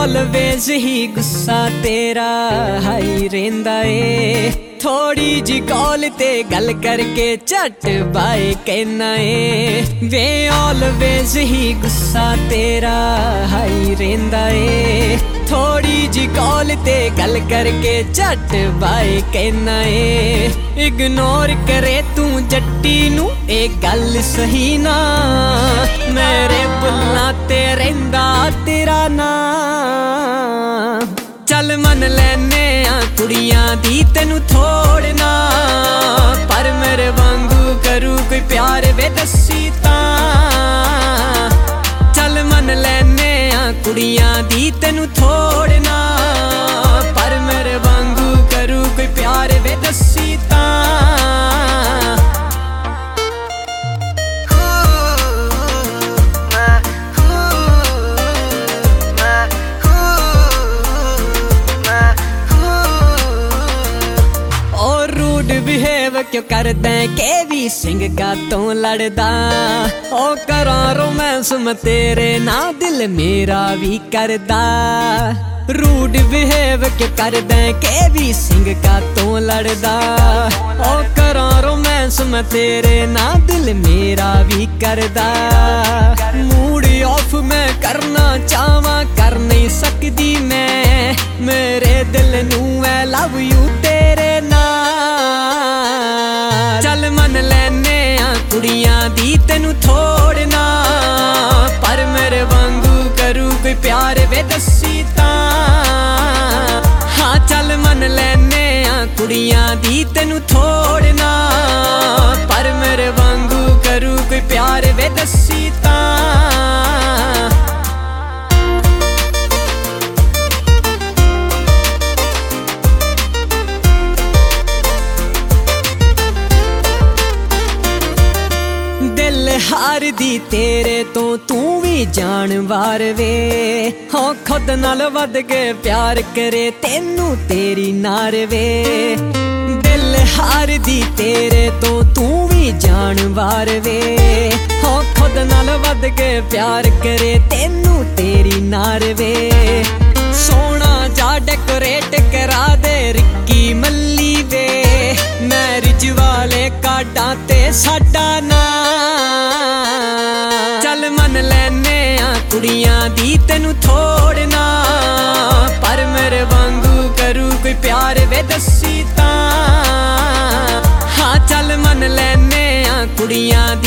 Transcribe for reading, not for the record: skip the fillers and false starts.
always ही गुस्सा तेरा high रेंदा ए थोड़ी जी कॉल ते गल करके झट बाय कहना ए वे ऑलवेज ही गुस्सा तेरा हाई रेंदा ए थोड़ी जी कॉल ते गल करके झट बाय कहना ए इग्नोर करे तू जट्टी नू ए गल सही ना मेरे बुल्ला ते रेंदा तेरा ना चल मन लैने आ कुड़ियां दी तेनू थोड़ना पर मेरे वांगू करू कोई प्यार वे दसी तां चल मन लैने आ कुड़ियां दी तेनू थोड़ना पर मेरे वांगू करू कोई प्यार वे दसी तां बिहेव क्यों करदा के भी सिंह का तो लड़दा ओ करा रोमांस मैं तेरे ना दिल मेरा भी करदा रूड बिहेव क्यों करदा के भी सिंह का तो लड़दा ओ करा रोमांस मैं तेरे ना दिल मेरा भी करदा मूड ऑफ मैं करना चाहवा कर नहीं सकदी मैं मेरे दिल नू मैं लव यू तेरे ना चल मन लैने आ कुड़ियां दी तेनू थोड़ना पर मेरे वांगू करू कोई प्यार वे दसी तां हाँ चल मन लैने आ कुड़ियां दी तेनू थोड़ना पर मेरे वांगू करू कोई प्यार वे दसी तां हार दी तेरे तो तू भी जानवर वे हो खुद नाल वध के प्यार करे तेनू तेरी नार वे दिल हार दी तेरे तो तू भी जानवर वे हो खुद नाल वध के प्यार करे तेनू तेरी नार वे सोना जा डेकोरेट करा दे रिक्की मल्ली वे मैरिज वाले कार्डां ते साडा ना चल मन लैने आ कुड़ियां दी तेनू थोड़ना पर मेरे वांगू करू कोई प्यार वे दसी तां हाँ चल मन लैने आ कुड़ियां